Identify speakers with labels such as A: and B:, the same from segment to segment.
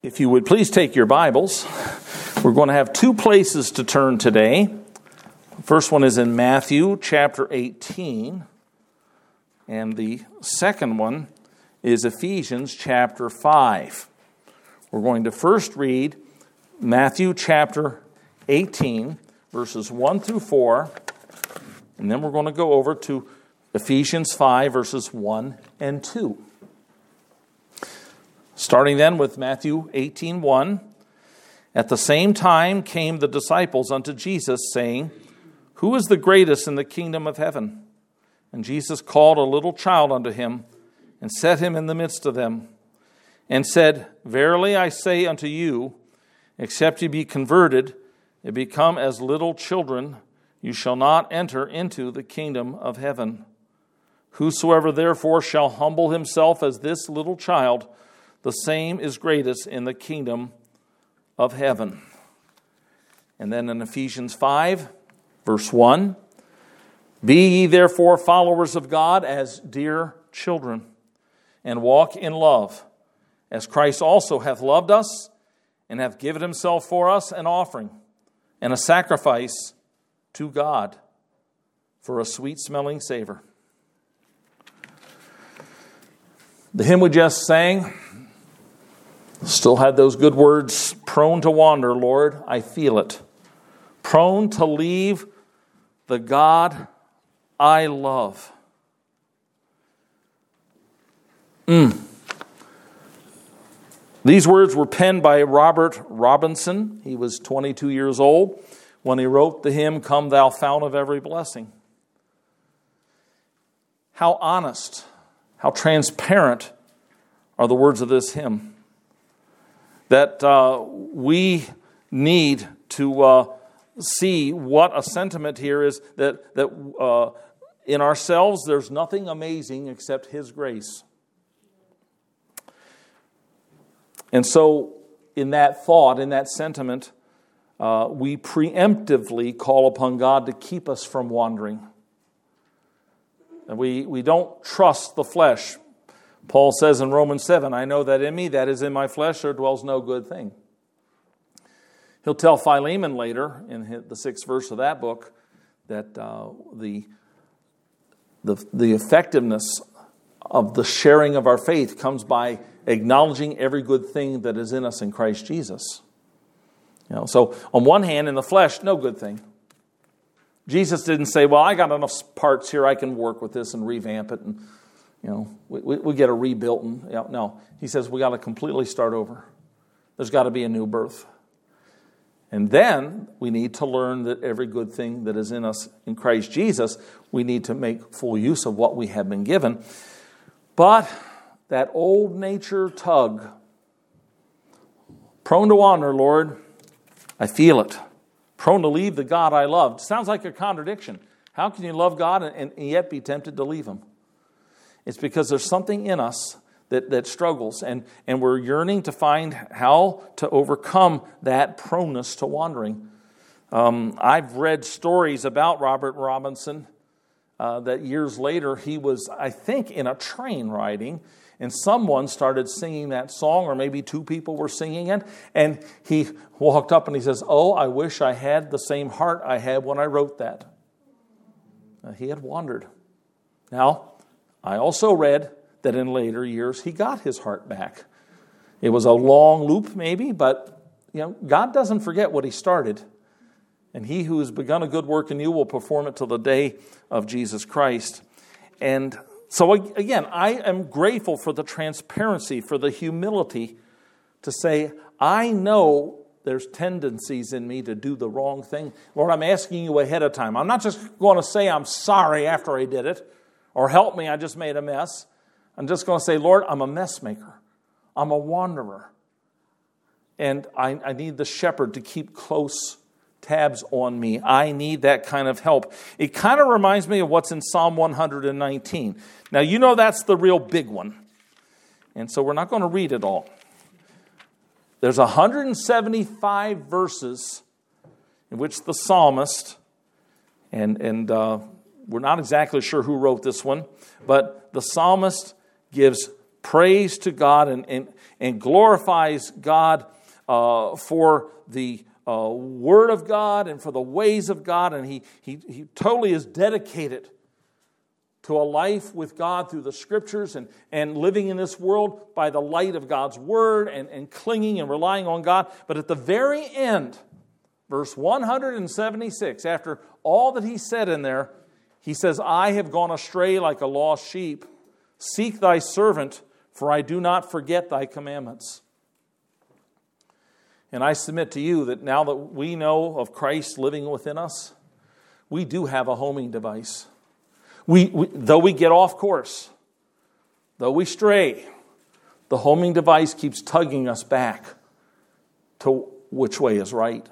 A: If you would please take your Bibles, we're going to have two places to turn today. The first one is in Matthew chapter 18, and the second one is Ephesians chapter 5. We're going to first read Matthew chapter 18, verses 1 through 4, and then we're going to go over to Ephesians 5, verses 1 and 2. Starting then with Matthew 18:1, at the same time came the disciples unto Jesus, saying, Who is the greatest in the kingdom of heaven? And Jesus called a little child unto him, and set him in the midst of them, and said, Verily I say unto you, except ye be converted, and become as little children, you shall not enter into the kingdom of heaven. Whosoever therefore shall humble himself as this little child, the same is greatest in the kingdom of heaven. And then in Ephesians 5, verse 1, Be ye therefore followers of God as dear children, and walk in love, as Christ also hath loved us, and hath given himself for us an offering, and a sacrifice to God for a sweet-smelling savor. The hymn we just sang still had those good words, prone to wander, Lord, I feel it. Prone to leave the God I love. These words were penned by Robert Robinson. He was 22 years old when he wrote the hymn, Come Thou Fount of Every Blessing. How honest, how transparent are the words of this hymn. That we need to see what a sentiment here is, that in ourselves there's nothing amazing except His grace. And so in that thought, in that sentiment, we preemptively call upon God to keep us from wandering. And we don't trust the flesh. Paul says in Romans 7, I know that in me, that is in my flesh, there dwells no good thing. He'll tell Philemon later, in the 6th verse of that book, that the effectiveness of the sharing of our faith comes by acknowledging every good thing that is in us in Christ Jesus. So on one hand, in the flesh, no good thing. Jesus didn't say, well, I got enough parts here, I can work with this and revamp it and we get a rebuilt. No, he says we got to completely start over. There's got to be a new birth. And then we need to learn that every good thing that is in us in Christ Jesus, we need to make full use of what we have been given. But that old nature tug, prone to wander, Lord, I feel it. Prone to leave the God I loved. Sounds like a contradiction. How can you love God and yet be tempted to leave Him? It's because there's something in us that struggles, and we're yearning to find how to overcome that proneness to wandering. I've read stories about Robert Robinson that years later he was, I think, in a train riding, and someone started singing that song, or maybe two people were singing it, and he walked up and he says, oh, I wish I had the same heart I had when I wrote that. He had wandered. Now, I also read that in later years he got his heart back. It was a long loop maybe, but God doesn't forget what He started. And He who has begun a good work in you will perform it till the day of Jesus Christ. And so again, I am grateful for the transparency, for the humility to say, I know there's tendencies in me to do the wrong thing. Lord, I'm asking you ahead of time. I'm not just going to say I'm sorry after I did it, or help me, I just made a mess. I'm just going to say, Lord, I'm a mess maker. I'm a wanderer. And I need the shepherd to keep close tabs on me. I need that kind of help. It kind of reminds me of what's in Psalm 119. Now, that's the real big one. And so we're not going to read it all. There's 175 verses in which the psalmist, and we're not exactly sure who wrote this one, but the psalmist gives prays to God and glorifies God for the Word of God and for the ways of God, and he totally is dedicated to a life with God through the Scriptures and living in this world by the light of God's Word and clinging and relying on God. But at the very end, verse 176, after all that he said in there, he says, I have gone astray like a lost sheep. Seek thy servant, for I do not forget thy commandments. And I submit to you that now that we know of Christ living within us, we do have a homing device. Though we get off course, though we stray, the homing device keeps tugging us back to which way is right.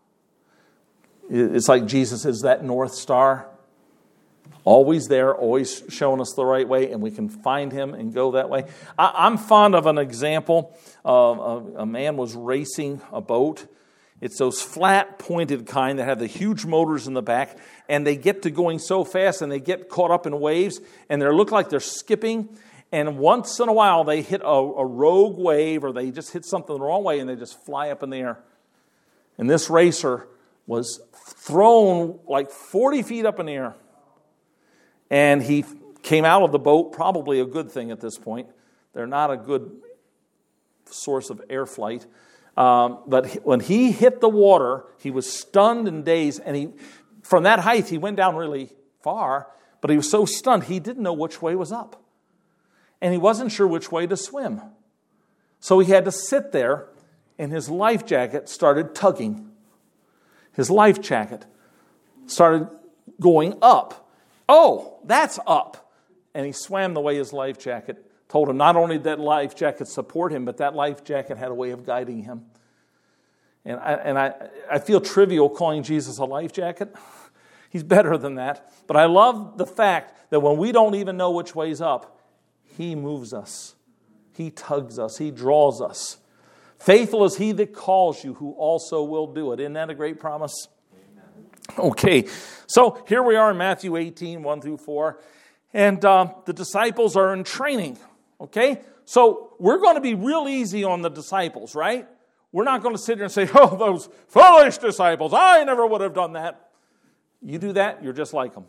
A: It's like Jesus is that North Star, always there, always showing us the right way, and we can find him and go that way. I'm fond of an example. A man was racing a boat. It's those flat, pointed kind that have the huge motors in the back, and they get to going so fast, and they get caught up in waves, and they look like they're skipping, and once in a while they hit a rogue wave, or they just hit something the wrong way, and they just fly up in the air. And this racer was thrown like 40 feet up in the air. And he came out of the boat, probably a good thing at this point. They're not a good source of air flight. But when he hit the water, he was stunned and dazed. And from that height, he went down really far. But he was so stunned, he didn't know which way was up. And he wasn't sure which way to swim. So he had to sit there, and his life jacket started tugging. His life jacket started going up. Oh, that's up. And he swam the way his life jacket told him. Not only did that life jacket support him, but that life jacket had a way of guiding him. And I feel trivial calling Jesus a life jacket. He's better than that. But I love the fact that when we don't even know which way's up, he moves us. He tugs us. He draws us. Faithful is he that calls you, who also will do it. Isn't that a great promise? Okay, so here we are in Matthew 18, 1 through 4. And the disciples are in training, okay? So we're going to be real easy on the disciples, right? We're not going to sit here and say, oh, those foolish disciples, I never would have done that. You do that, you're just like them.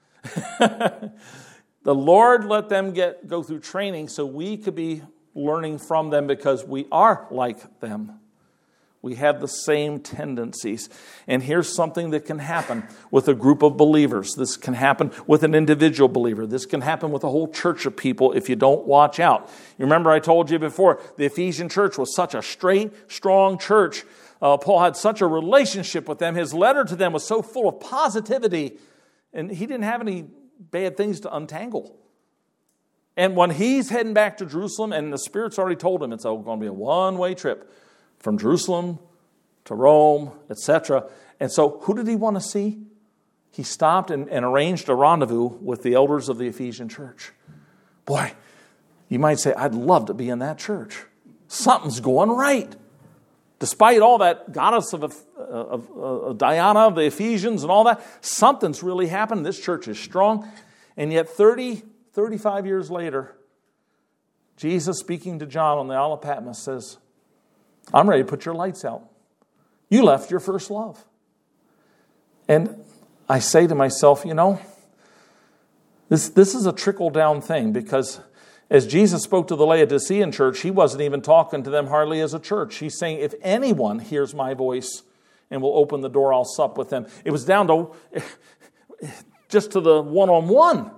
A: The Lord let them go through training so we could be learning from them because we are like them. We have the same tendencies. And here's something that can happen with a group of believers. This can happen with an individual believer. This can happen with a whole church of people if you don't watch out. You remember I told you before, the Ephesian church was such a straight, strong church. Paul had such a relationship with them. His letter to them was so full of positivity. And he didn't have any bad things to untangle. And when he's heading back to Jerusalem, and the Spirit's already told him it's going to be a one-way trip, from Jerusalem to Rome, etc. And so who did he want to see? He stopped and arranged a rendezvous with the elders of the Ephesian church. Boy, you might say, I'd love to be in that church. Something's going right. Despite all that goddess of Diana of the Ephesians and all that, something's really happened. This church is strong. And yet 35 years later, Jesus speaking to John on the Isle of Patmos says, I'm ready to put your lights out. You left your first love. And I say to myself, this is a trickle-down thing because as Jesus spoke to the Laodicean church, he wasn't even talking to them hardly as a church. He's saying, if anyone hears my voice and will open the door, I'll sup with them. It was down to just to the one-on-one.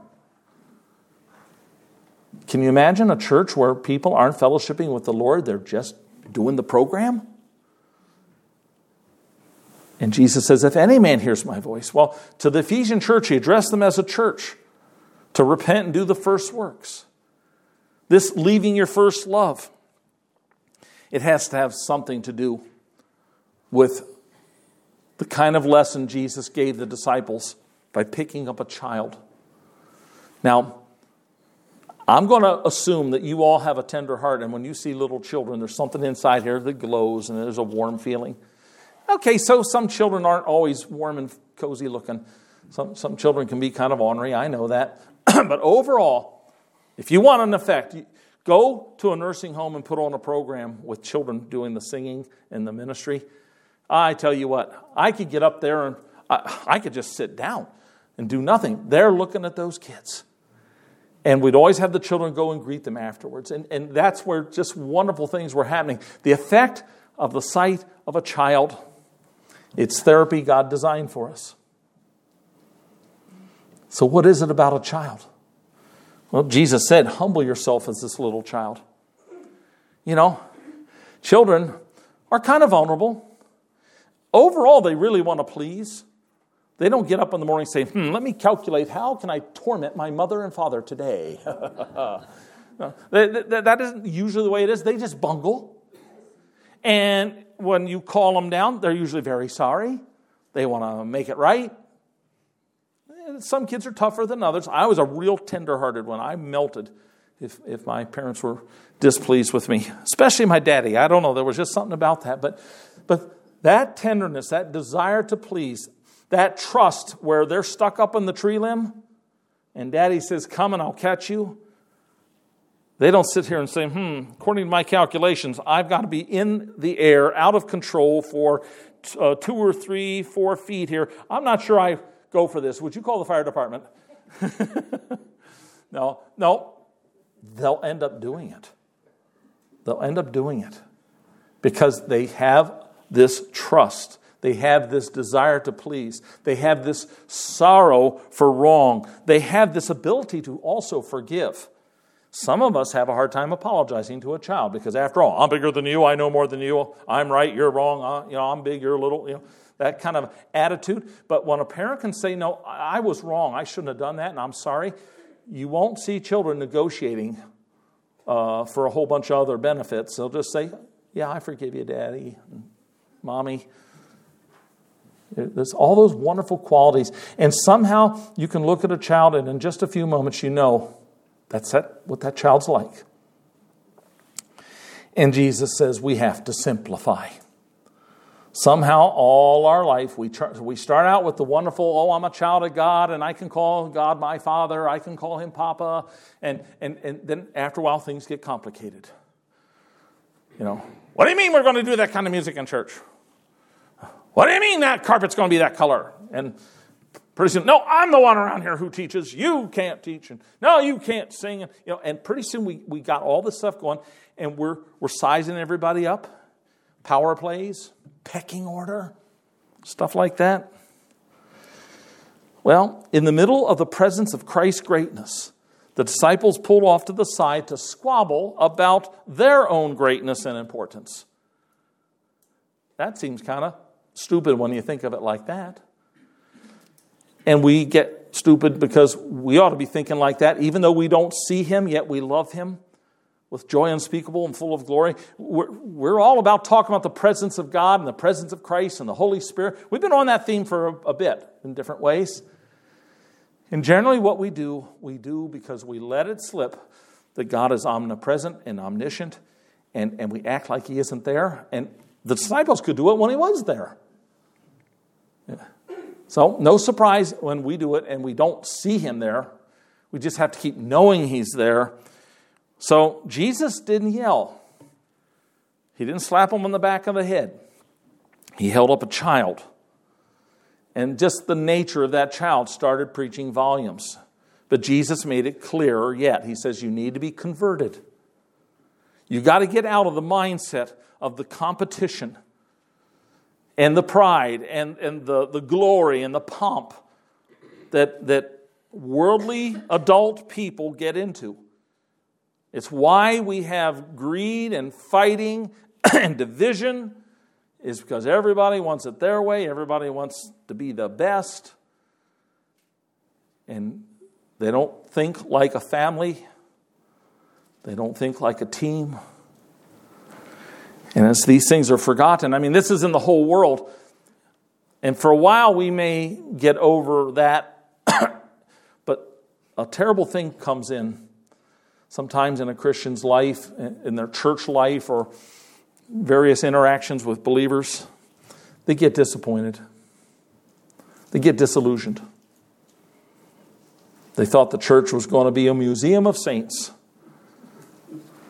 A: Can you imagine a church where people aren't fellowshipping with the Lord? They're just doing the program? And Jesus says, if any man hears my voice. Well, to the Ephesian church, he addressed them as a church to repent and do the first works. This leaving your first love, it has to have something to do with the kind of lesson Jesus gave the disciples by picking up a child. Now, I'm going to assume that you all have a tender heart, and when you see little children, there's something inside here that glows, and there's a warm feeling. Okay, so some children aren't always warm and cozy looking. Some children can be kind of ornery, I know that. But overall, if you want an effect, Go to a nursing home and put on a program with children doing the singing and the ministry. I tell you what, I could get up there and I could just sit down and do nothing. They're looking at those kids. And we'd always have the children go and greet them afterwards. And that's where just wonderful things were happening. The effect of the sight of a child, it's therapy God designed for us. So what is it about a child? Well, Jesus said, humble yourself as this little child. You know, children are kind of vulnerable. Overall, they really want to please. They don't get up in the morning and say, let me calculate, how can I torment my mother and father today? No, that isn't usually the way it is. They just bungle. And when you call them down, they're usually very sorry. They want to make it right. Some kids are tougher than others. I was a real tender-hearted one. I melted if my parents were displeased with me, especially my daddy. I don't know. There was just something about that. But that tenderness, that desire to please, that trust where they're stuck up in the tree limb and daddy says, come and I'll catch you. They don't sit here and say, according to my calculations, I've got to be in the air, out of control for 2 or 3, 4 feet here. I'm not sure I go for this. Would you call the fire department? No. They'll end up doing it. They'll end up doing it because they have this trust. They have this desire to please. They have this sorrow for wrong. They have this ability to also forgive. Some of us have a hard time apologizing to a child because, after all, I'm bigger than you. I know more than you. I'm right. You're wrong. I'm big. You're little. That kind of attitude. But when a parent can say, no, I was wrong. I shouldn't have done that, and I'm sorry. You won't see children negotiating for a whole bunch of other benefits. They'll just say, yeah, I forgive you, Daddy, Mommy. There's all those wonderful qualities. And somehow you can look at a child and in just a few moments you know that's what that child's like. And Jesus says we have to simplify. Somehow all our life we start out with the wonderful, I'm a child of God and I can call God my Father, I can call him Papa. And then after a while things get complicated. What do you mean we're going to do that kind of music in church? What do you mean that carpet's going to be that color? And pretty soon, no, I'm the one around here who teaches. You can't teach. And no, you can't sing. And pretty soon we got all this stuff going, and we're sizing everybody up. Power plays, pecking order, stuff like that. Well, in the middle of the presence of Christ's greatness, the disciples pulled off to the side to squabble about their own greatness and importance. That seems kind of stupid when you think of it like that. And we get stupid because we ought to be thinking like that. Even though we don't see him, yet we love him with joy unspeakable and full of glory. We're all about talking about the presence of God and the presence of Christ and the Holy Spirit. We've been on that theme for a bit in different ways. And generally what we do because we let it slip that God is omnipresent and omniscient, and we act like he isn't there. And the disciples could do it when he was there. Yeah. So no surprise when we do it and we don't see him there. We just have to keep knowing he's there. So Jesus didn't yell. He didn't slap him on the back of the head. He held up a child. And just the nature of that child started preaching volumes. But Jesus made it clearer yet. He says you need to be converted. You got to get out of the mindset of the competition and the pride and the glory and the pomp that worldly adult people get into. It's why we have greed and fighting and division, is because everybody wants it their way. Everybody wants to be the best. And they don't think like a family. They don't think like a team. And as these things are forgotten, this is in the whole world. And for a while we may get over that. But a terrible thing comes in sometimes in a Christian's life, in their church life, or various interactions with believers. They get disappointed. They get disillusioned. They thought the church was going to be a museum of saints.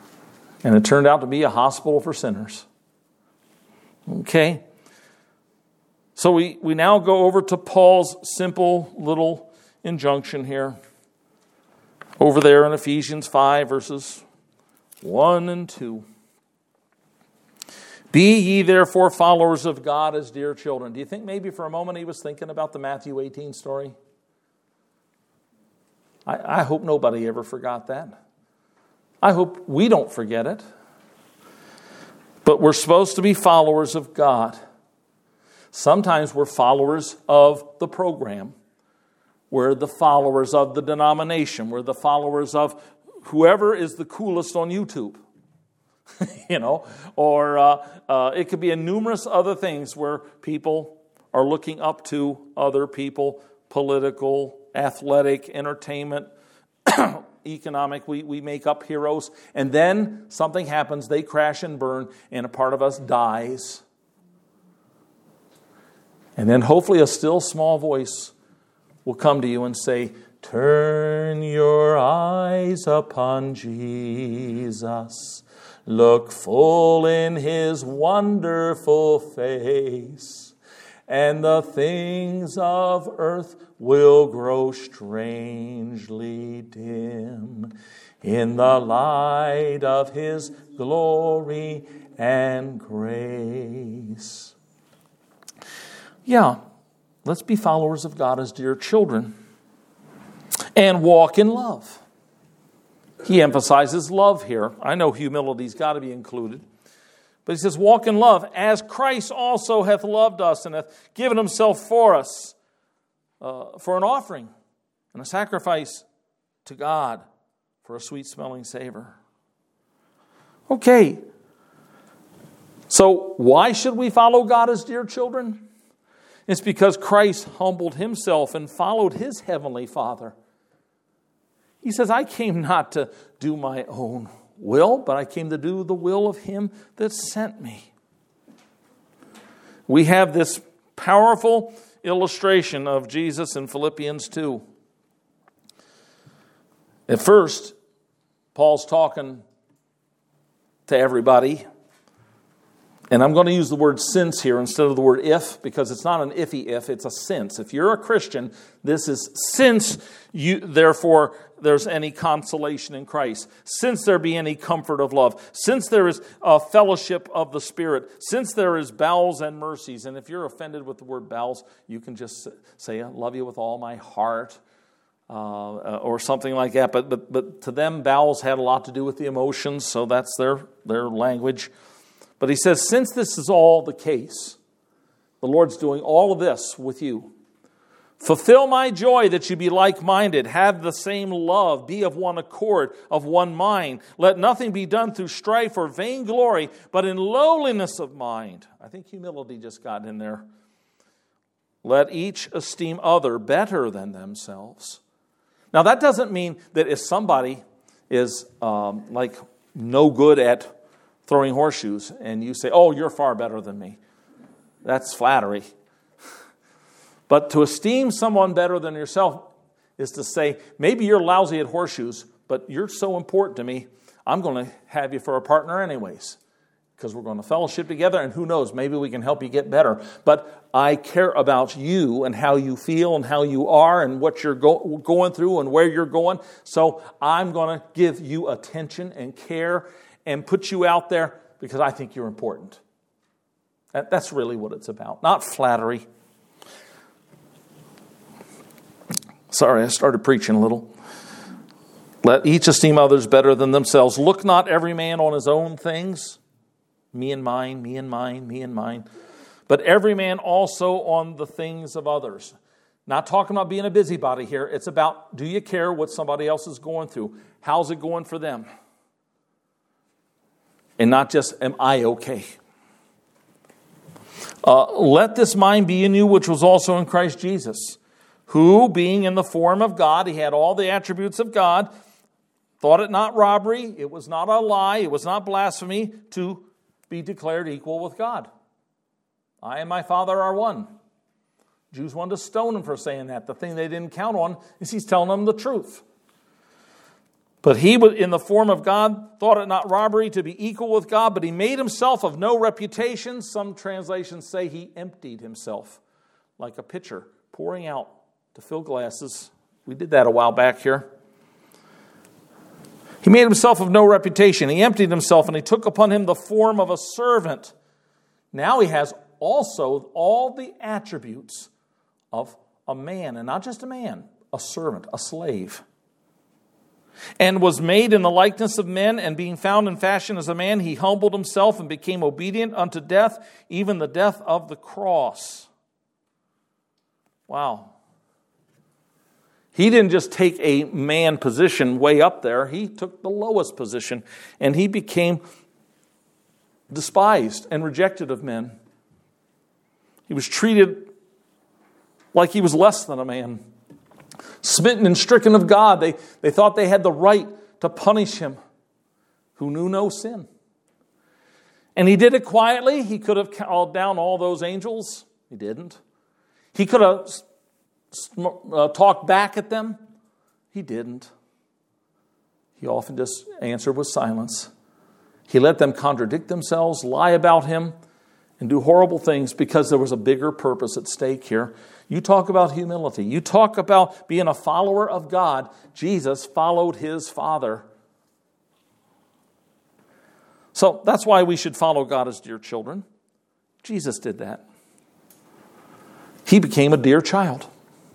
A: And it turned out to be a hospital for sinners. Okay. So we now go over to Paul's simple little injunction here. Over there in Ephesians 5, verses 1 and 2. Be ye therefore followers of God as dear children. Do you think maybe for a moment he was thinking about the Matthew 18 story? I hope nobody ever forgot that. I hope we don't forget it. But we're supposed to be followers of God. Sometimes we're followers of the program. We're the followers of the denomination. We're the followers of whoever is the coolest on YouTube. Or it could be a numerous other things where people are looking up to other people, political, athletic, entertainment, economic. We make up heroes. And then something happens, they crash and burn, and a part of us dies. And then hopefully a still small voice will come to you and say, turn your eyes upon Jesus. Look full in his wonderful face, and the things of earth will grow strangely dim in the light of his glory and grace. Yeah, let's be followers of God as dear children and walk in love. He emphasizes love here. I know humility's got to be included. But he says, walk in love, as Christ also hath loved us and hath given himself for us, for an offering and a sacrifice to God for a sweet-smelling savor. Okay. So why should we follow God as dear children? It's because Christ humbled himself and followed his heavenly Father. He says, I came not to do my own will, but I came to do the will of him that sent me. We have this powerful illustration of Jesus in Philippians 2. At first, Paul's talking to everybody. And I'm going to use the word since here instead of the word if, because it's not an iffy if, it's a since. If you're a Christian, this is since you, therefore, there's any consolation in Christ, since there be any comfort of love, since there is a fellowship of the Spirit, since there is bowels and mercies. And if you're offended with the word bowels, you can just say, I love you with all my heart, or something like that. But to them, bowels had a lot to do with the emotions, so that's their language. But he says, since this is all the case, the Lord's doing all of this with you. Fulfill my joy that you be like-minded, have the same love, be of one accord, of one mind. Let nothing be done through strife or vainglory, but in lowliness of mind. I think humility just got in there. Let each esteem other better than themselves. Now that doesn't mean that if somebody is like no good at throwing horseshoes, and you say, oh, you're far better than me. That's flattery. But to esteem someone better than yourself is to say, maybe you're lousy at horseshoes, but you're so important to me, I'm going to have you for a partner anyways, because we're going to fellowship together, and who knows, maybe we can help you get better. But I care about you and how you feel and how you are and what you're going through and where you're going, so I'm going to give you attention and care and put you out there because I think you're important. That's really what it's about, not flattery. Sorry, I started preaching a little. Let each esteem others better than themselves. Look not every man on his own things, me and mine, me and mine, me and mine, but every man also on the things of others. Not talking about being a busybody here. It's about, do you care what somebody else is going through? How's it going for them? And not just, am I okay? Let this mind be in you, which was also in Christ Jesus, who, being in the form of God, he had all the attributes of God, thought it not robbery, it was not a lie, it was not blasphemy, to be declared equal with God. I and my Father are one. Jews wanted to stone him for saying that. The thing they didn't count on is he's telling them the truth. But he, in the form of God, thought it not robbery to be equal with God, but he made himself of no reputation. Some translations say he emptied himself like a pitcher pouring out to fill glasses. We did that a while back here. He made himself of no reputation. He emptied himself, and he took upon him the form of a servant. Now he has also all the attributes of a man, and not just a man, a servant, a slave. And was made in the likeness of men, and being found in fashion as a man, he humbled himself and became obedient unto death, even the death of the cross. Wow. He didn't just take a man position way up there. He took the lowest position, and he became despised and rejected of men. He was treated like he was less than a man. Smitten and stricken of God, they thought they had the right to punish him, who knew no sin. And he did it quietly. He could have called down all those angels. He didn't. He could have talked back at them. He didn't. He often just answered with silence. He let them contradict themselves, lie about him, and do horrible things because there was a bigger purpose at stake here. You talk about humility. You talk about being a follower of God. Jesus followed his Father. So that's why we should follow God as dear children. Jesus did that. He became a dear child.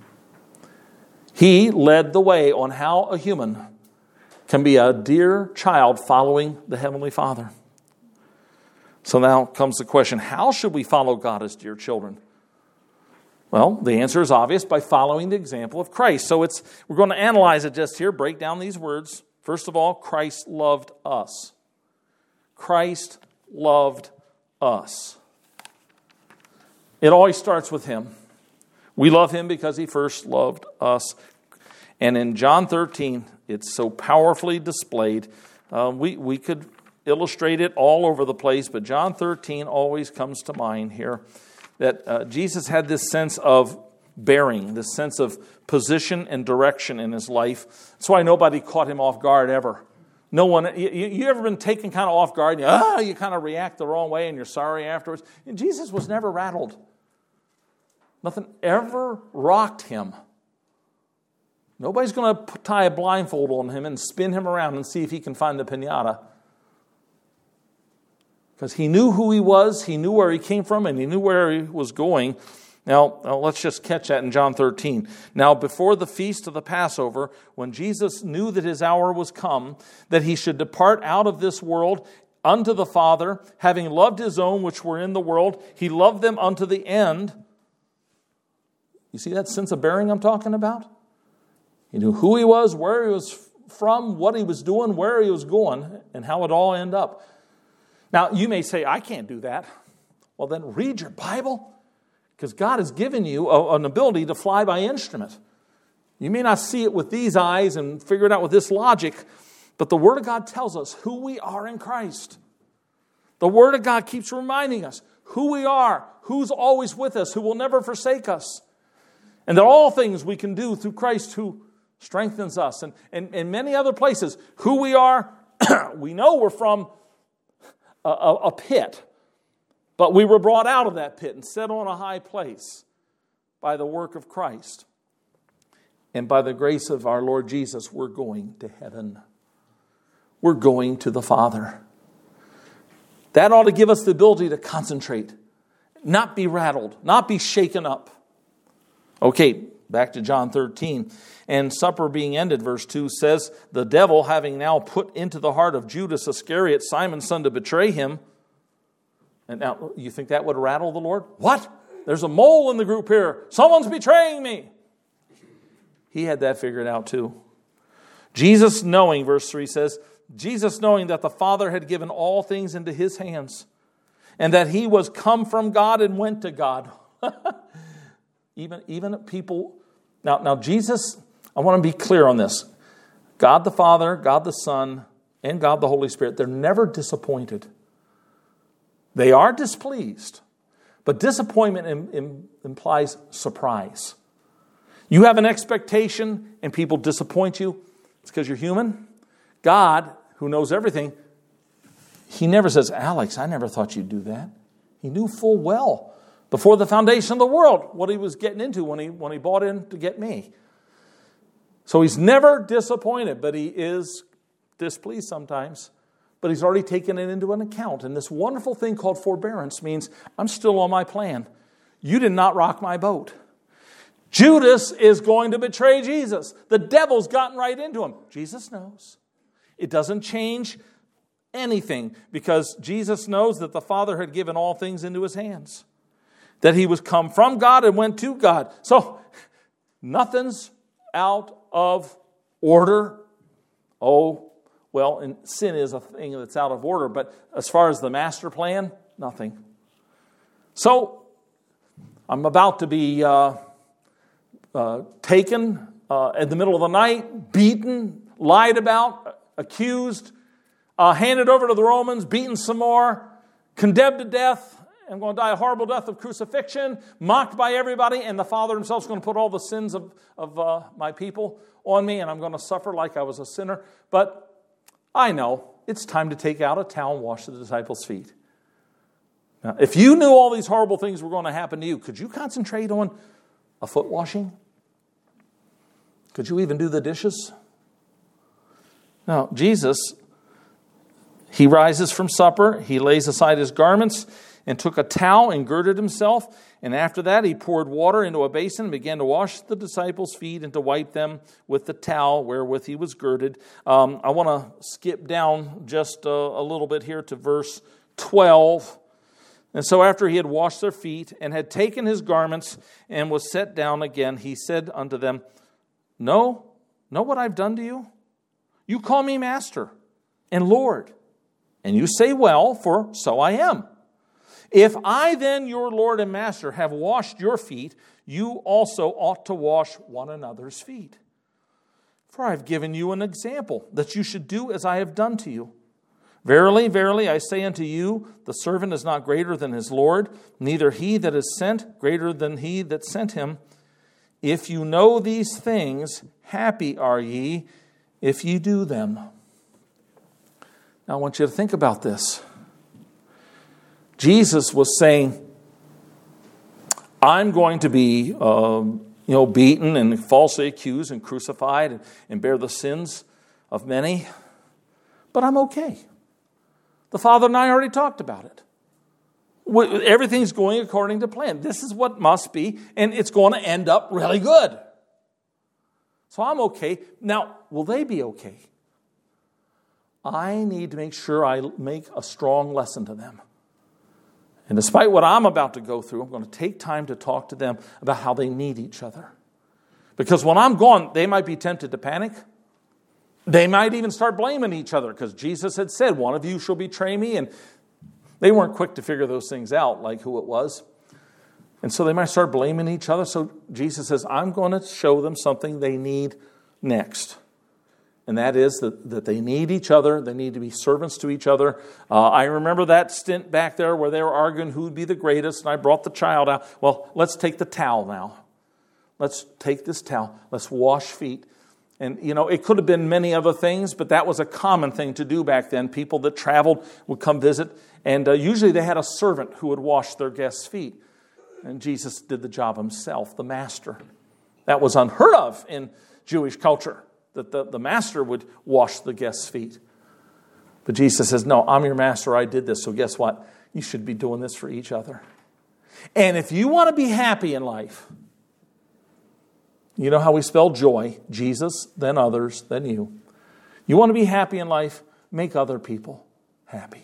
A: He led the way on how a human can be a dear child following the Heavenly Father. So now comes the question, how should we follow God as dear children? Well, the answer is obvious, by following the example of Christ. So we're going to analyze it just here, break down these words. First of all, Christ loved us. Christ loved us. It always starts with him. We love him because he first loved us. And in John 13, it's so powerfully displayed. We could illustrate it all over the place, but John 13 always comes to mind here. That Jesus had this sense of bearing, this sense of position and direction in his life. That's why nobody caught him off guard ever. No one. You ever been taken kind of off guard and you kind of react the wrong way and you're sorry afterwards? And Jesus was never rattled. Nothing ever rocked him. Nobody's going to tie a blindfold on him and spin him around and see if he can find the piñata. Because he knew who he was, he knew where he came from, and he knew where he was going. Now, let's just catch that in John 13. Now, before the feast of the Passover, when Jesus knew that his hour was come, that he should depart out of this world unto the Father, having loved his own which were in the world, he loved them unto the end. You see that sense of bearing I'm talking about? He knew who he was, where he was from, what he was doing, where he was going, and how it all ended up. Now, you may say, I can't do that. Well, then read your Bible, because God has given you an ability to fly by instrument. You may not see it with these eyes and figure it out with this logic, but the Word of God tells us who we are in Christ. The Word of God keeps reminding us who we are, who's always with us, who will never forsake us, and that all things we can do through Christ who strengthens us. And many other places, who we are, we know we're from a pit, but we were brought out of that pit and set on a high place by the work of Christ. And by the grace of our Lord Jesus, we're going to heaven. We're going to the Father. That ought to give us the ability to concentrate, not be rattled, not be shaken up. Okay, back to John 13. And supper being ended, verse 2 says, the devil having now put into the heart of Judas Iscariot, Simon's son, to betray him. And now, you think that would rattle the Lord? What? There's a mole in the group here. Someone's betraying me. He had that figured out too. Jesus knowing, verse 3 says, Jesus knowing that the Father had given all things into his hands, and that he was come from God and went to God. Even people... Now Jesus... I want to be clear on this. God the Father, God the Son, and God the Holy Spirit, they're never disappointed. They are displeased, but disappointment implies surprise. You have an expectation and people disappoint you. It's because you're human. God, who knows everything, He never says, Alex, I never thought you'd do that. He knew full well, before the foundation of the world, what He was getting into when he bought in to get me. So He's never disappointed, but He is displeased sometimes. But He's already taken it into an account. And this wonderful thing called forbearance means I'm still on my plan. You did not rock my boat. Judas is going to betray Jesus. The devil's gotten right into him. Jesus knows. It doesn't change anything because Jesus knows that the Father had given all things into His hands. That He was come from God and went to God. So nothing's out of order. Oh, well, and sin is a thing that's out of order. But as far as the master plan, nothing. So I'm about to be taken in the middle of the night, beaten, lied about, accused, handed over to the Romans, beaten some more, condemned to death. I'm going to die a horrible death of crucifixion, mocked by everybody, and the Father Himself is going to put all the sins of my people on me, and I'm going to suffer like I was a sinner. But I know it's time to take out a towel and wash the disciples' feet. Now, if you knew all these horrible things were going to happen to you, could you concentrate on a foot washing? Could you even do the dishes? Now, Jesus, He rises from supper, He lays aside His garments, and took a towel and girded Himself. And after that, He poured water into a basin and began to wash the disciples' feet and to wipe them with the towel wherewith He was girded. I want to skip down just a little bit here to verse 12. And so after He had washed their feet and had taken His garments and was set down again, He said unto them, Know what I've done to you? You call me Master and Lord, and you say, well, for so I am. If I then, your Lord and Master, have washed your feet, you also ought to wash one another's feet. For I have given you an example, that you should do as I have done to you. Verily, verily, I say unto you, the servant is not greater than his Lord, neither he that is sent greater than he that sent him. If you know these things, happy are ye if ye do them. Now I want you to think about this. Jesus was saying, I'm going to be beaten and falsely accused and crucified and bear the sins of many, but I'm okay. The Father and I already talked about it. Everything's going according to plan. This is what must be, and it's going to end up really good. So I'm okay. Now, will they be okay? I need to make sure I make a strong lesson to them. And despite what I'm about to go through, I'm going to take time to talk to them about how they need each other. Because when I'm gone, they might be tempted to panic. They might even start blaming each other because Jesus had said, one of you shall betray me. And they weren't quick to figure those things out, like who it was. And so they might start blaming each other. So Jesus says, I'm going to show them something they need next. And that is that they need each other. They need to be servants to each other. I remember that stint back there where they were arguing who would be the greatest. And I brought the child out. Well, let's take the towel now. Let's take this towel. Let's wash feet. And, it could have been many other things, but that was a common thing to do back then. People that traveled would come visit. And usually they had a servant who would wash their guests' feet. And Jesus did the job Himself, the master. That was unheard of in Jewish culture, that the master would wash the guests' feet. But Jesus says, no, I'm your master, I did this, so guess what? You should be doing this for each other. And if you want to be happy in life, you know how we spell joy? Jesus, then others, then you. You want to be happy in life? Make other people happy.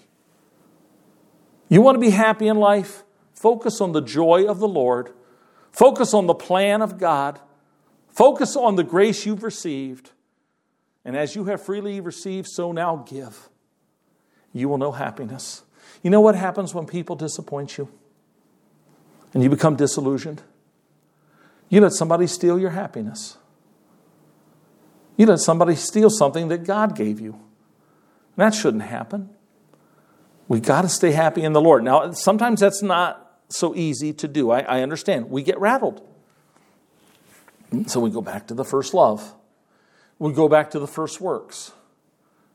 A: You want to be happy in life? Focus on the joy of the Lord. Focus on the plan of God. Focus on the grace you've received. And as you have freely received, so now give. You will know happiness. You know what happens when people disappoint you? And you become disillusioned? You let somebody steal your happiness. You let somebody steal something that God gave you. That shouldn't happen. We've got to stay happy in the Lord. Now, sometimes that's not so easy to do. I understand. We get rattled. So we go back to the first love. We go back to the first works.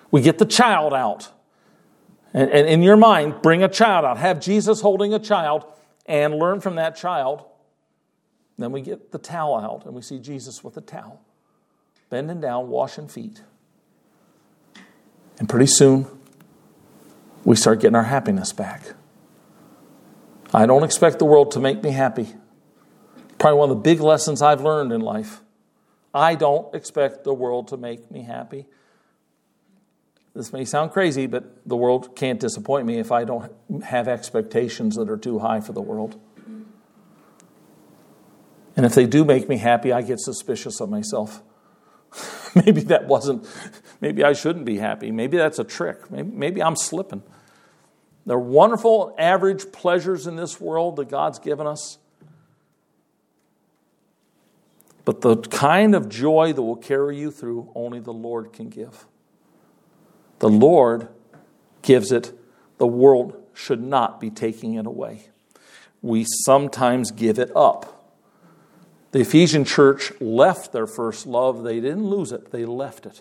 A: We get the child out. And in your mind, bring a child out. Have Jesus holding a child and learn from that child. Then we get the towel out and we see Jesus with a towel, bending down, washing feet. And pretty soon, we start getting our happiness back. I don't expect the world to make me happy. Probably one of the big lessons I've learned in life. I don't expect the world to make me happy. This may sound crazy, but the world can't disappoint me if I don't have expectations that are too high for the world. And if they do make me happy, I get suspicious of myself. Maybe I shouldn't be happy. Maybe that's a trick. Maybe I'm slipping. There are wonderful average pleasures in this world that God's given us. But the kind of joy that will carry you through, only the Lord can give. The Lord gives it. The world should not be taking it away. We sometimes give it up. The Ephesian church left their first love. They didn't lose it. They left it.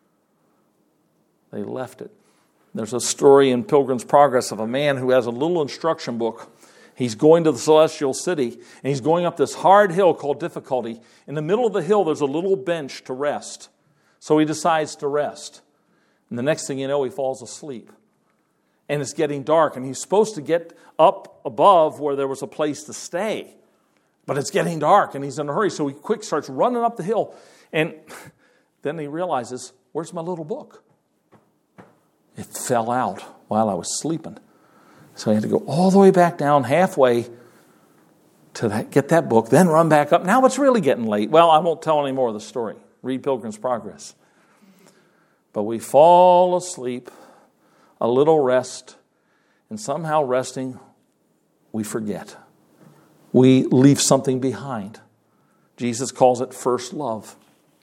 A: They left it. There's a story in Pilgrim's Progress of a man who has a little instruction book. He's going to the celestial city, and he's going up this hard hill called Difficulty. In the middle of the hill, there's a little bench to rest. So he decides to rest. And the next thing you know, he falls asleep. And it's getting dark, and he's supposed to get up above where there was a place to stay. But it's getting dark, and he's in a hurry, so he quick starts running up the hill. And then he realizes, where's my little book? It fell out while I was sleeping. So I had to go all the way back down halfway to get that book, then run back up. Now it's really getting late. Well, I won't tell any more of the story. Read Pilgrim's Progress. But we fall asleep, a little rest, and somehow resting, we forget. We leave something behind. Jesus calls it first love.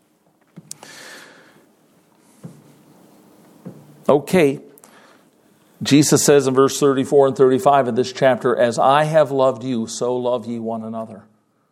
A: Okay. Jesus says in verse 34 and 35 of this chapter, as I have loved you, so love ye one another.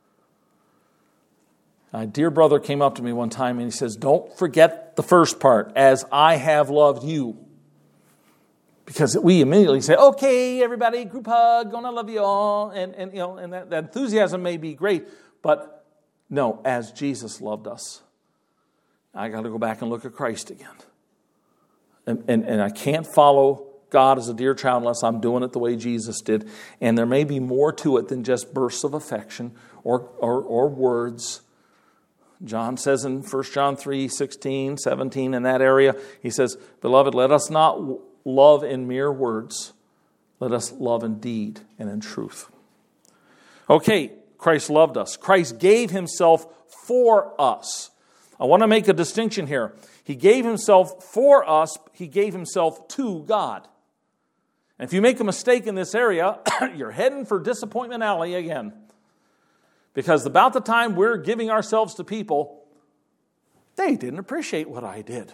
A: A dear brother came up to me one time and he says, don't forget the first part, as I have loved you. Because we immediately say, okay, everybody, group hug, gonna love you all. And that enthusiasm may be great, but no, as Jesus loved us. I got to go back and look at Christ again. And I can't follow God as a dear child unless I'm doing it the way Jesus did. And there may be more to it than just bursts of affection or words. John says in 1 John 3, 16, 17, in that area, he says, beloved, let us not love in mere words. Let us love in deed and in truth. Okay, Christ loved us. Christ gave himself for us. I want to make a distinction here. He gave himself for us. He gave himself to God. And if you make a mistake in this area, you're heading for disappointment alley again. Because about the time we're giving ourselves to people, they didn't appreciate what I did.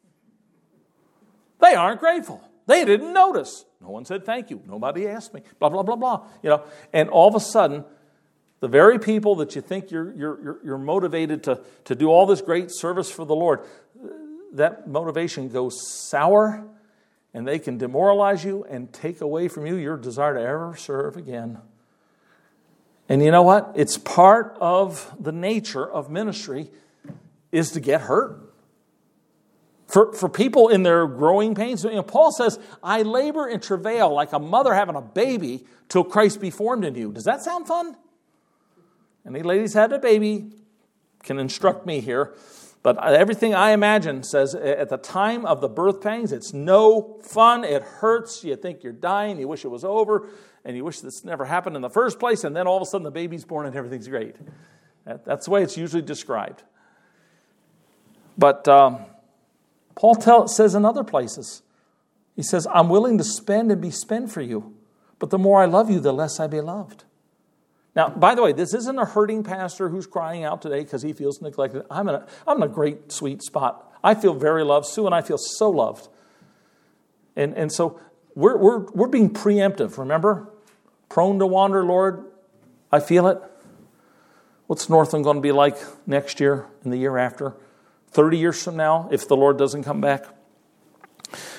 A: They aren't grateful. They didn't notice. No one said thank you. Nobody asked me. Blah, blah, blah, blah. And all of a sudden, the very people that you think you're motivated to do all this great service for the Lord, that motivation goes sour, and they can demoralize you and take away from you your desire to ever serve again. And you know what? It's part of the nature of ministry is to get hurt. For people in their growing pains, Paul says, I labor and travail like a mother having a baby till Christ be formed in you. Does that sound fun? Any ladies had a baby can instruct me here. But everything I imagine says at the time of the birth pangs, it's no fun. It hurts. You think you're dying. You wish it was over. And you wish this never happened in the first place. And then all of a sudden the baby's born and everything's great. That's the way it's usually described. But Paul says in other places, he says, I'm willing to spend and be spent for you. But the more I love you, the less I be loved. Now, by the way, this isn't a hurting pastor who's crying out today because he feels neglected. I'm in a great, sweet spot. I feel very loved. Sue and I feel so loved. And so we're being preemptive, remember? Prone to wander, Lord. I feel it. What's Northland going to be like next year and the year after? 30 years from now, if the Lord doesn't come back?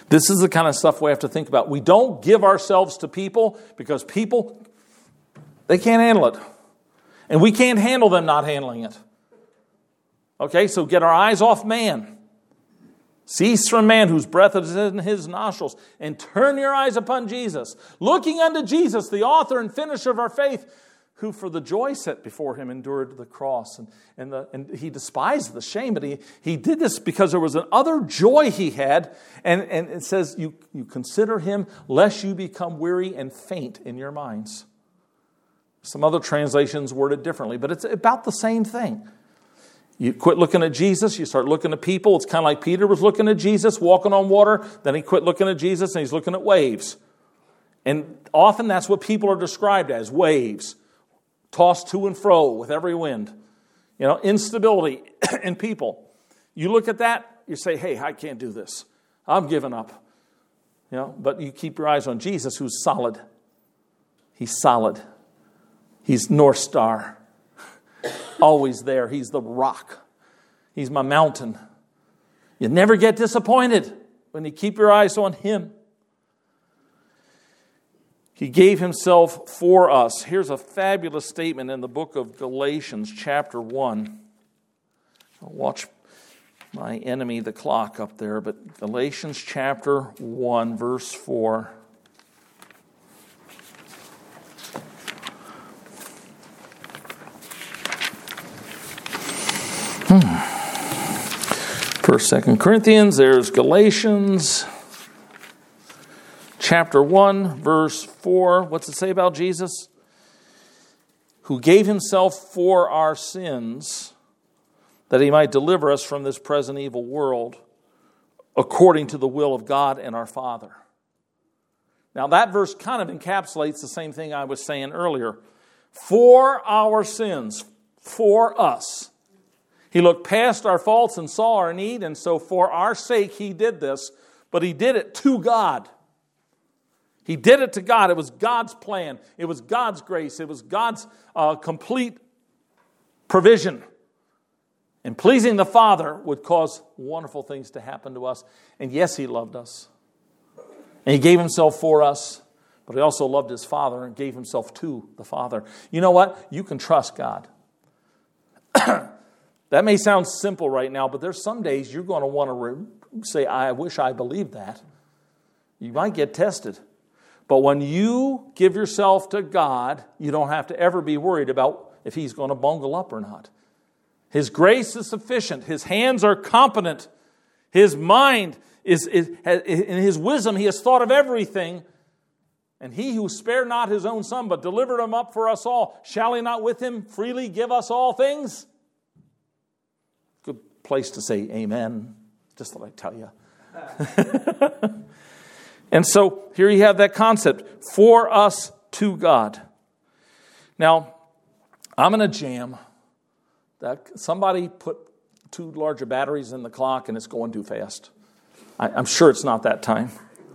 A: This is the kind of stuff we have to think about. We don't give ourselves to people because people, they can't handle it. And we can't handle them not handling it. Okay, so get our eyes off man. Cease from man whose breath is in his nostrils, and turn your eyes upon Jesus. Looking unto Jesus, the author and finisher of our faith, who for the joy set before him endured the cross. And he despised the shame, but he did this because there was an other joy he had. And it says, you consider him lest you become weary and faint in your minds. Some other translations word it differently, but it's about the same thing. You quit looking at Jesus, you start looking at people. It's kind of like Peter was looking at Jesus, walking on water. Then he quit looking at Jesus and he's looking at waves. And often that's what people are described as, waves. Tossed to and fro with every wind. Instability in people. You look at that, you say, hey, I can't do this. I'm giving up. But you keep your eyes on Jesus, who's solid. He's solid. He's North Star. Always there. He's the rock. He's my mountain. You never get disappointed when you keep your eyes on him. He gave himself for us. Here's a fabulous statement in the book of Galatians, chapter 1. I'll watch my enemy, the clock, up there, but Galatians chapter 1, verse 4. First, 2 Corinthians, there's Galatians chapter 1, verse 4. What's it say about Jesus? Who gave himself for our sins, that he might deliver us from this present evil world, according to the will of God and our Father. Now that verse kind of encapsulates the same thing I was saying earlier. For our sins, for us. He looked past our faults and saw our need, and so for our sake he did this, but he did it to God. He did it to God. It was God's plan. It was God's grace. It was God's complete provision. And pleasing the Father would cause wonderful things to happen to us. And yes, he loved us. And he gave himself for us, but he also loved his Father and gave himself to the Father. You know what? You can trust God. That may sound simple right now, but there's some days you're going to want to say, I wish I believed that. You might get tested. But when you give yourself to God, you don't have to ever be worried about if he's going to bungle up or not. His grace is sufficient. His hands are competent. His mind is in his wisdom, he has thought of everything. And he who spared not his own son, but delivered him up for us all, shall he not with him freely give us all things? Good place to say amen. Just thought I'd tell you. And so here you have that concept, for us to God. Now, I'm in a jam. Somebody put too large of batteries in the clock and it's going too fast. I'm sure it's not that time.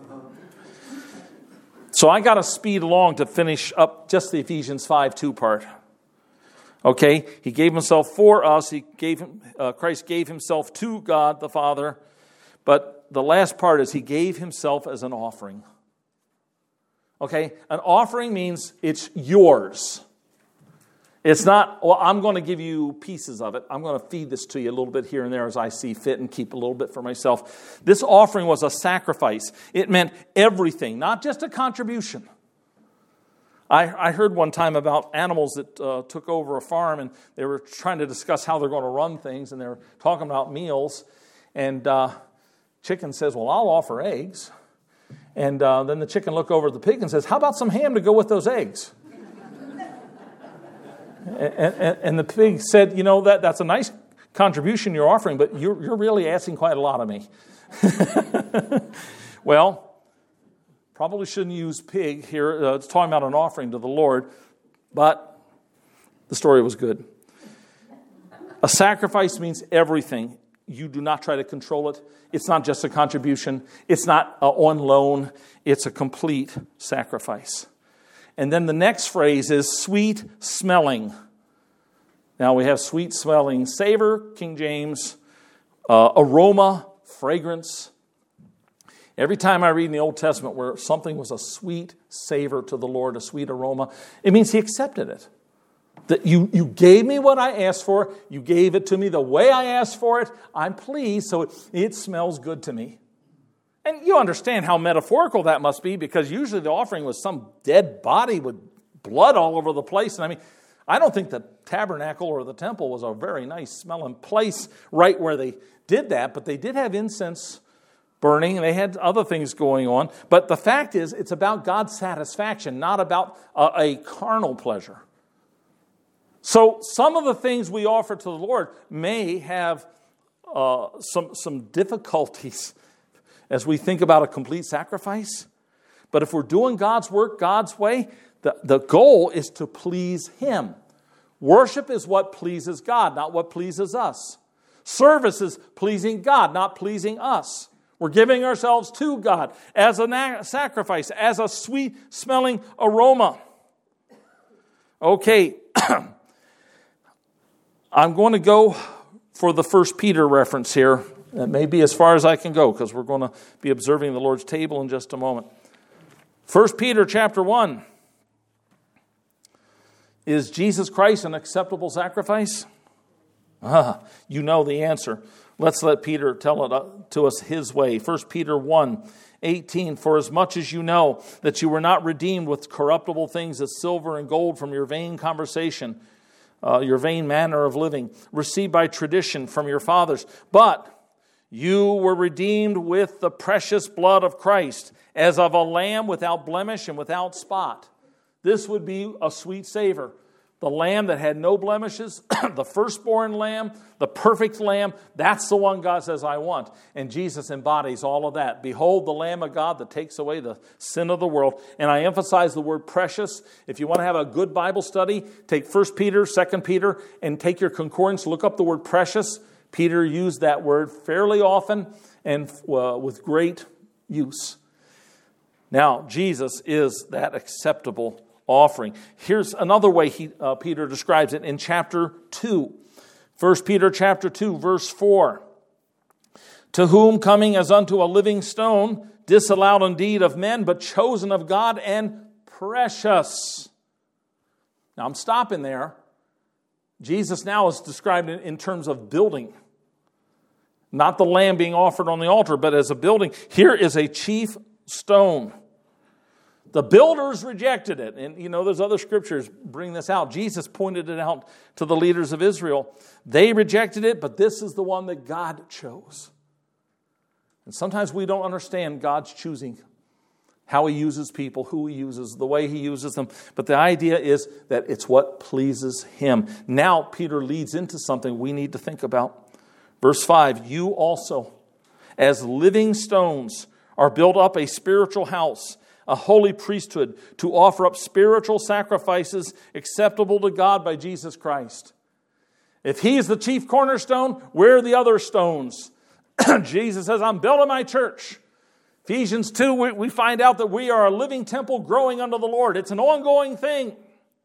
A: So I got to speed along to finish up just the Ephesians 5:2 part. Okay, he gave himself for us. Christ gave himself to God the Father. But the last part is he gave himself as an offering. Okay, an offering means it's yours. It's not, well, I'm going to give you pieces of it. I'm going to feed this to you a little bit here and there as I see fit and keep a little bit for myself. This offering was a sacrifice. It meant everything, not just a contribution. I heard one time about animals that took over a farm, and they were trying to discuss how they're going to run things, and they were talking about meals. And chicken says, well, I'll offer eggs. And then the chicken looked over at the pig and says, how about some ham to go with those eggs? And the pig said, you know, that's a nice contribution you're offering, but you're really asking quite a lot of me. Well, probably shouldn't use pig here. It's talking about an offering to the Lord, but the story was good. A sacrifice means everything. You do not try to control it. It's not just a contribution. It's not on loan. It's a complete sacrifice. And then the next phrase is sweet smelling. Now we have sweet smelling savor, King James, aroma, fragrance. Every time I read in the Old Testament where something was a sweet savor to the Lord, a sweet aroma, it means he accepted it. That you gave me what I asked for, you gave it to me the way I asked for it, I'm pleased, so it smells good to me. And you understand how metaphorical that must be, because usually the offering was some dead body with blood all over the place. And I don't think the tabernacle or the temple was a very nice smelling place right where they did that, but they did have incense burning, and they had other things going on. But the fact is, it's about God's satisfaction, not about a carnal pleasure. So some of the things we offer to the Lord may have some difficulties as we think about a complete sacrifice. But if we're doing God's work God's way, the goal is to please Him. Worship is what pleases God, not what pleases us. Service is pleasing God, not pleasing us. We're giving ourselves to God as a sacrifice, as a sweet-smelling aroma. Okay, I'm going to go for the 1 Peter reference here. That may be as far as I can go, because we're going to be observing the Lord's table in just a moment. 1 Peter chapter 1. Is Jesus Christ an acceptable sacrifice? You know the answer. Let's let Peter tell it to us his way. 1 Peter 1:18. For as much as you know that you were not redeemed with corruptible things as silver and gold from your vain conversation, your vain manner of living, received by tradition from your fathers, but you were redeemed with the precious blood of Christ, as of a lamb without blemish and without spot. This would be a sweet savor. The lamb that had no blemishes, the firstborn lamb, the perfect lamb, that's the one God says, I want. And Jesus embodies all of that. Behold the Lamb of God that takes away the sin of the world. And I emphasize the word precious. If you want to have a good Bible study, take 1 Peter, 2 Peter, and take your concordance, look up the word precious. Peter used that word fairly often and with great use. Now, Jesus is that acceptable offering. Here's another way Peter describes it in chapter 2. 1 Peter chapter 2, verse 4. To whom coming as unto a living stone, disallowed indeed of men, but chosen of God and precious. Now I'm stopping there. Jesus now is described in terms of building. Not the lamb being offered on the altar, but as a building. Here is a chief stone. The builders rejected it. And there's other scriptures bring this out. Jesus pointed it out to the leaders of Israel. They rejected it, but this is the one that God chose. And sometimes we don't understand God's choosing, how He uses people, who He uses, the way He uses them. But the idea is that it's what pleases Him. Now Peter leads into something we need to think about. Verse 5, you also, as living stones, are built up a spiritual house, a holy priesthood, to offer up spiritual sacrifices acceptable to God by Jesus Christ. If He's the chief cornerstone, we're the other stones. Jesus says, I'm building my church. Ephesians 2, we find out that we are a living temple growing unto the Lord. It's an ongoing thing.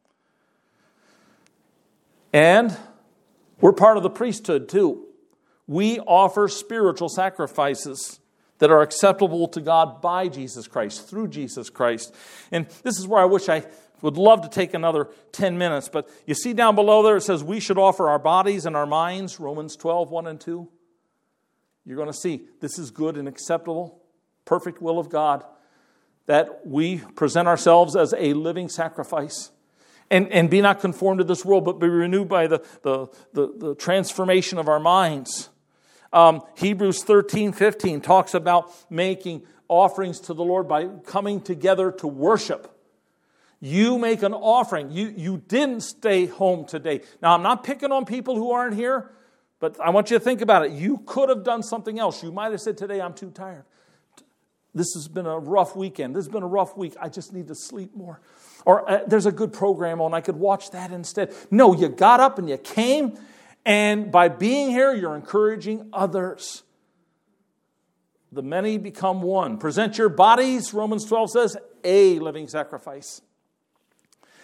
A: And we're part of the priesthood too. We offer spiritual sacrifices that are acceptable to God by Jesus Christ, through Jesus Christ. And this is where I wish I would love to take another 10 minutes. But you see down below there, it says we should offer our bodies and our minds, Romans 12, 1 and 2. You're going to see this is good and acceptable, perfect will of God, that we present ourselves as a living sacrifice. And be not conformed to this world, but be renewed by the transformation of our minds. Hebrews 13:15 talks about making offerings to the Lord by coming together to worship. You make an offering. You didn't stay home today. Now, I'm not picking on people who aren't here, but I want you to think about it. You could have done something else. You might have said, today I'm too tired. This has been a rough weekend. This has been a rough week. I just need to sleep more. Or there's a good program on. I could watch that instead. No, you got up and you came. And by being here, you're encouraging others. The many become one. Present your bodies, Romans 12 says, a living sacrifice.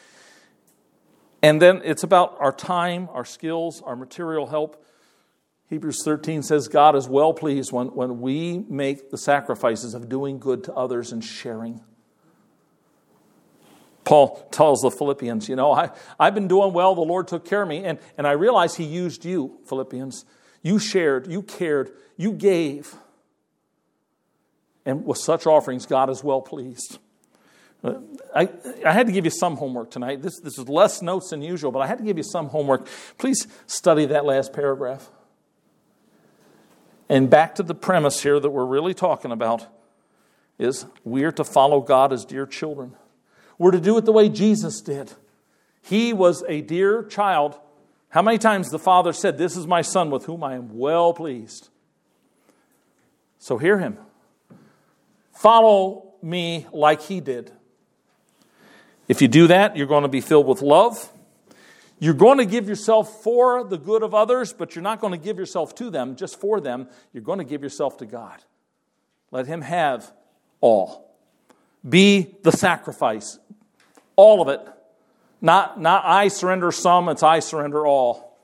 A: And then it's about our time, our skills, our material help. Hebrews 13 says God is well pleased when we make the sacrifices of doing good to others and sharing. Paul tells the Philippians, I've been doing well, the Lord took care of me, and I realize He used you, Philippians. You shared, you cared, you gave. And with such offerings, God is well pleased. I had to give you some homework tonight. This is less notes than usual, but I had to give you some homework. Please study that last paragraph. And back to the premise here that we're really talking about is we are to follow God as dear children. We're to do it the way Jesus did. He was a dear child. How many times the Father said, "This is my Son with whom I am well pleased." So hear Him. Follow me like He did. If you do that, you're going to be filled with love. You're going to give yourself for the good of others, but you're not going to give yourself to them just for them. You're going to give yourself to God. Let Him have all. Be the sacrifice. All of it. Not I surrender some, it's I surrender all.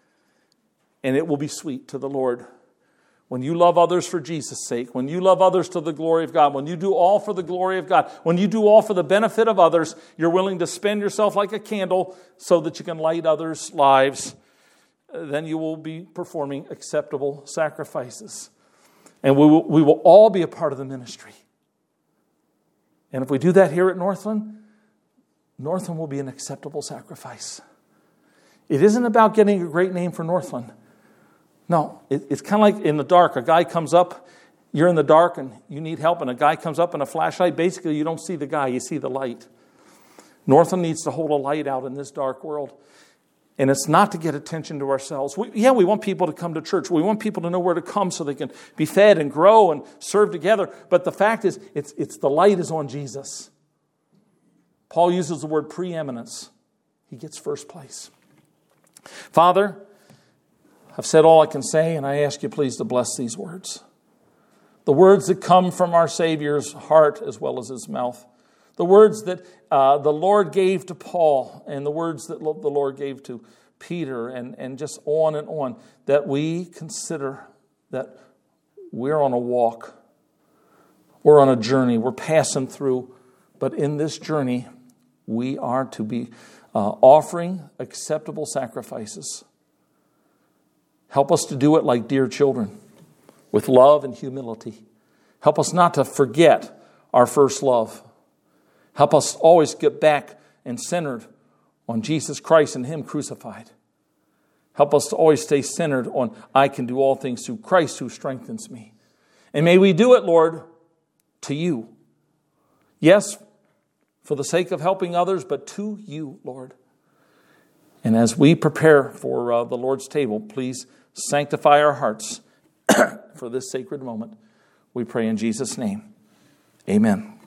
A: And it will be sweet to the Lord. When you love others for Jesus' sake, when you love others to the glory of God, when you do all for the glory of God, when you do all for the benefit of others, you're willing to spend yourself like a candle so that you can light others' lives, then you will be performing acceptable sacrifices. And we will all be a part of the ministry. And if we do that here at Northland will be an acceptable sacrifice. It isn't about getting a great name for Northland. No, it's kind of like in the dark. A guy comes up, you're in the dark and you need help, and a guy comes up in a flashlight. Basically, you don't see the guy, you see the light. Northland needs to hold a light out in this dark world. And it's not to get attention to ourselves. We want people to come to church. We want people to know where to come so they can be fed and grow and serve together. But the fact is, it's the light is on Jesus. Paul uses the word preeminence. He gets first place. Father, I've said all I can say, and I ask you please to bless these words. The words that come from our Savior's heart as well as His mouth. The words that the Lord gave to Paul and the words that the Lord gave to Peter and just on, that we consider that we're on a walk. We're on a journey. We're passing through. But in this journey, we are to be offering acceptable sacrifices. Help us to do it like dear children, with love and humility. Help us not to forget our first love. Help us always get back and centered on Jesus Christ and Him crucified. Help us to always stay centered on I can do all things through Christ who strengthens me. And may we do it, Lord, to You. Yes, for the sake of helping others, but to You, Lord. And as we prepare for the Lord's table, please sanctify our hearts for this sacred moment. We pray in Jesus' name. Amen.